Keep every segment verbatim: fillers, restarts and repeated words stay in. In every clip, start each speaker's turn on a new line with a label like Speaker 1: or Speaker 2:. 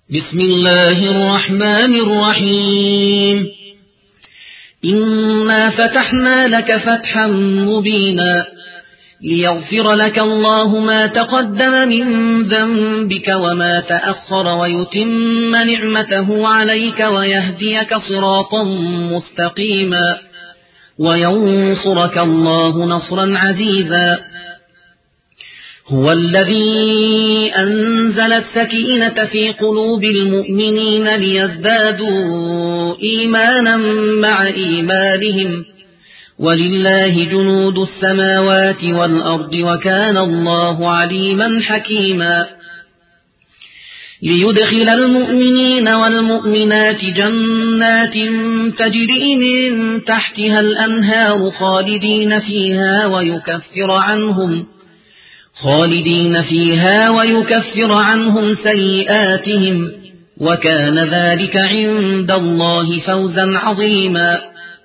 Speaker 1: بسم الله الرحمن الرحيم إنا فتحنا لك فتحا مبينا ليغفر لك الله ما تقدم من ذنبك وما تأخر ويتم نعمته عليك ويهديك صراطا مستقيما وينصرك الله نصرا عزيزا. هو الذي أنزل السكينة في قلوب المؤمنين ليزدادوا إيمانا مع إيمانهم ولله جنود السماوات والأرض وكان الله عليما حكيما. ليدخل المؤمنين والمؤمنات جنات تجري من تحتها الأنهار خالدين فيها ويكفر عنهم خالدين فيها ويكفر عنهم سيئاتهم وكان ذلك عند الله فوزا عظيما.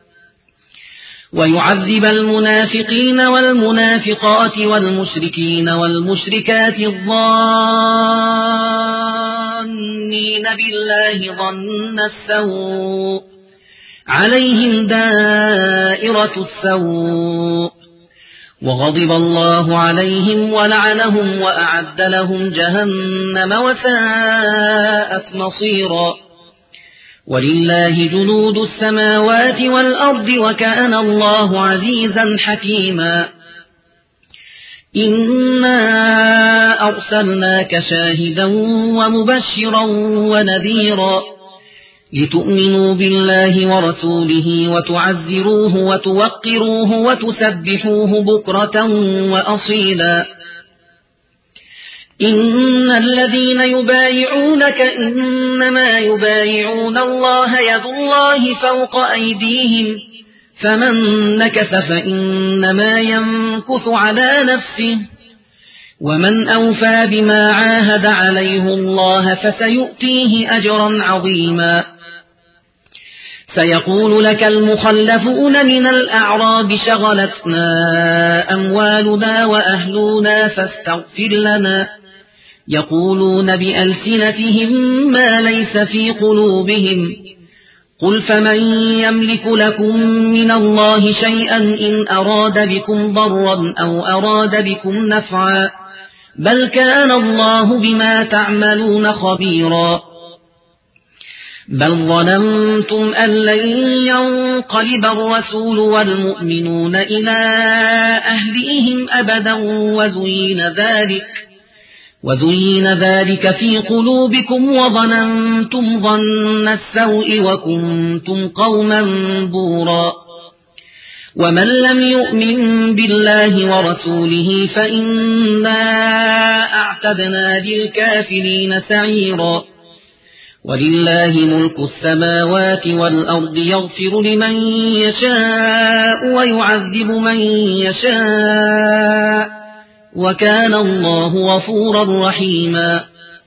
Speaker 1: ويعذب المنافقين والمنافقات والمشركين والمشركات الظانين بالله ظن السوء عليهم دائرة السوء وغضب الله عليهم ولعنهم وأعد لهم جهنم وساءت مصيرا. ولله جنود السماوات والأرض وكان الله عزيزا حكيما. إنا أرسلناك شاهدا ومبشرا ونذيرا لتؤمنوا بالله ورسوله وتعزروه وتوقروه وتسبحوه بكرة وأصيلا. إن الذين يبايعونك إنما يبايعون الله يد الله فوق أيديهم فمن نكث فإنما ينكث على نفسه ومن أوفى بما عاهد عليه الله فسيؤتيه أجرا عظيما. سيقول لك المخلفون من الأعراب شغلتنا أموالنا وأهلنا فاستغفر لنا يقولون بألسنتهم ما ليس في قلوبهم قل فمن يملك لكم من الله شيئا إن أراد بكم ضرا أو أراد بكم نفعا بل كان الله بما تعملون خبيرا. بل ظننتم أن لن ينقلب الرسول والمؤمنون إلى أهليهم أبدا وزين ذلك وزين ذلك في قلوبكم وظننتم ظن السوء وكنتم قوما بورا. ومن لم يؤمن بالله ورسوله فإنا أعتدنا للكافرين سعيرا. ولله ملك السماوات والأرض يغفر لمن يشاء ويعذب من يشاء وكان الله غفورا رحيما.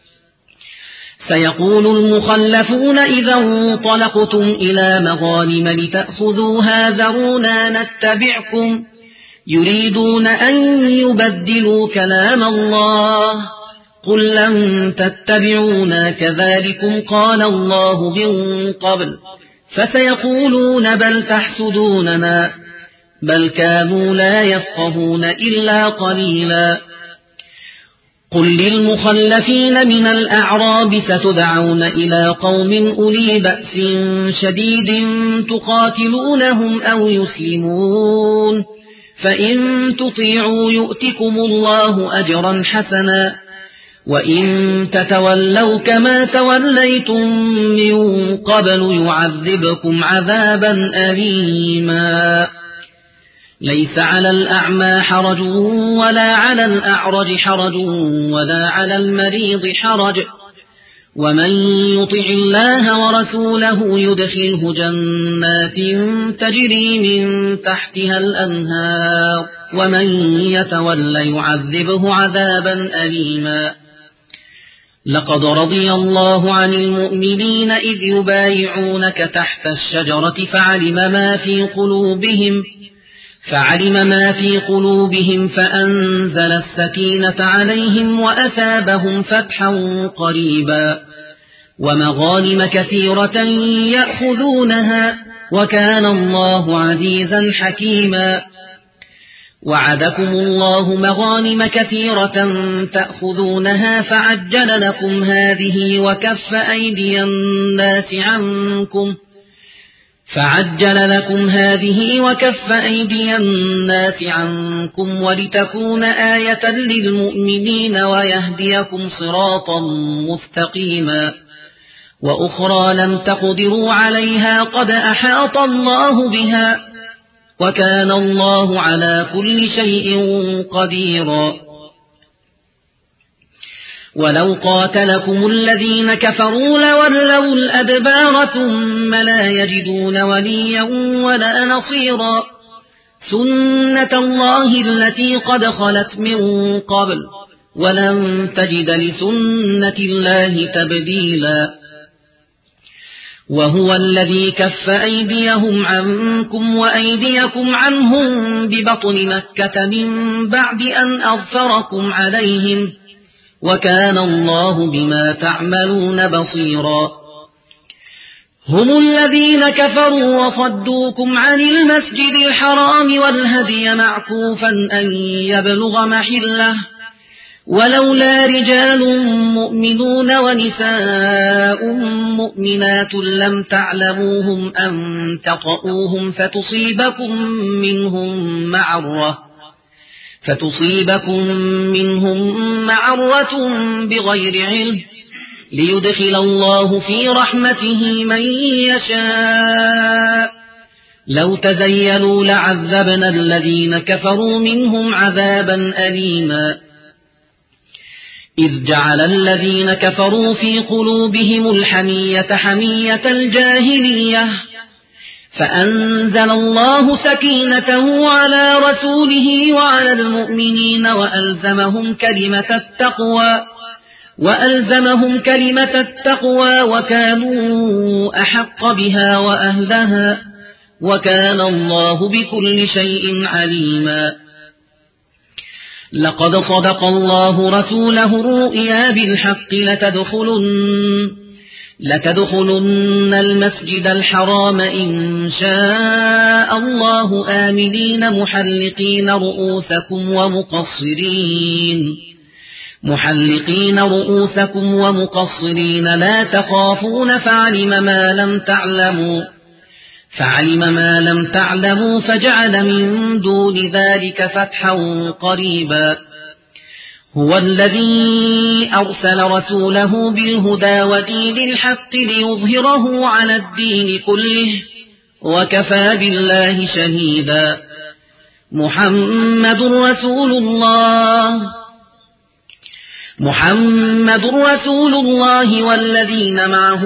Speaker 1: سيقول المخلفون إذا انطلقتم إلى مغانم لتأخذوها ذرونا نتبعكم يريدون أن يبدلوا كلام الله قل لن تتبعونا كذلكم قال الله من قبل فسيقولون بل تحسدوننا بل كانوا لا يفقهون إلا قليلا. قل للمخلفين من الأعراب ستدعون إلى قوم أولي بأس شديد تقاتلونهم أو يسلمون فإن تطيعوا يؤتكم الله أجرا حسنا وإن تتولوا كما توليتم من قبل يعذبكم عذابا أليما. ليس على الأعمى حرج ولا على الأعرج حرج ولا على المريض حرج ومن يطع الله ورسوله يدخله جنات تجري من تحتها الأنهار ومن يتول يعذبه عذابا أليما. لقد رضي الله عن المؤمنين إذ يبايعونك تحت الشجرة فعلم ما في قلوبهم فعلم ما في قلوبهم فأنزل السكينة عليهم وأثابهم فتحا قريبا ومغانم كثيرة يأخذونها وكان الله عزيزا حكيما وعدكم الله مغانم كثيرة تأخذونها فعجل لكم هذه وكف أيدي الناس عنكم فعجل لكم هذه وكف أيدي الناس عنكم ولتكون آية للمؤمنين ويهديكم صراطا مستقيما وأخرى لم تقدروا عليها قد أحاط الله بها وكان الله على كل شيء قديرا ولو قاتلكم الذين كفروا لولوا الأدبار ثم لا يجدون وليا ولا نصيرا سنة الله التي قد خلت من قبل ولن تجد لسنة الله تبديلا وهو الذي كف أيديهم عنكم وأيديكم عنهم ببطن مكة من بعد أن أظفركم عليهم وكان الله بما تعملون بصيرا هم الذين كفروا وصدوكم عن المسجد الحرام والهدي معكوفا أن يبلغ محله ولولا رجال مؤمنون ونساء مؤمنات لم تعلموهم أن تطؤوهم فتصيبكم منهم معرة فتصيبكم منهم معرة بغير علم ليدخل الله في رحمته من يشاء لو تزيلوا لعذبنا الذين كفروا منهم عذابا أليما إذ جعل الذين كفروا في قلوبهم الحمية حمية الجاهلية فأنزل الله سكينته على رسوله وعلى المؤمنين وألزمهم كلمة التقوى وألزمهم كلمة التقوى وكانوا أحق بها وأهلها وكان الله بكل شيء عليما لقد صدق الله رسوله الرؤيا بالحق لتدخلن لتدخلن المسجد الحرام إن شاء الله آمنين محلقين رؤوسكم ومقصرين محلقين رؤوسكم ومقصرين لا تخافون فعلم ما لم تعلموا فعلم ما لم تعلموا فجعل من دون ذلك فتحا قريبا هو الذي أرسل رسوله بالهدى ودين الحق ليظهره على الدين كله وكفى بالله شهيدا محمد رسول الله محمد رسول الله والذين معه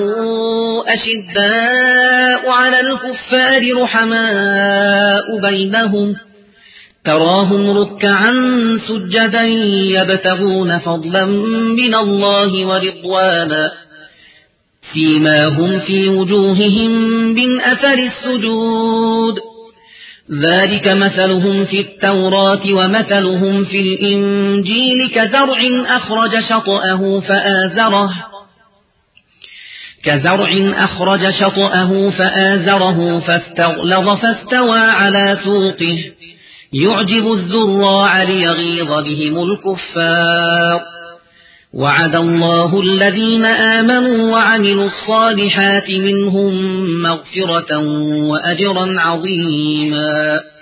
Speaker 1: أشداء على الكفار رحماء بينهم تراهم ركعا سجدا يبتغون فضلا من الله ورضوانا فيما في وجوههم من أثر السجود ذلك مثلهم في التوراة ومثلهم في الإنجيل كزرع أخرج شطأه فآزره كزرع أخرج شطأه فآزره فاستغلظ فاستوى على سوقه يعجب الزراع ليغيظ بهم الكفار وعد الله الذين آمنوا وعملوا الصالحات منهم مغفرة وأجرا عظيما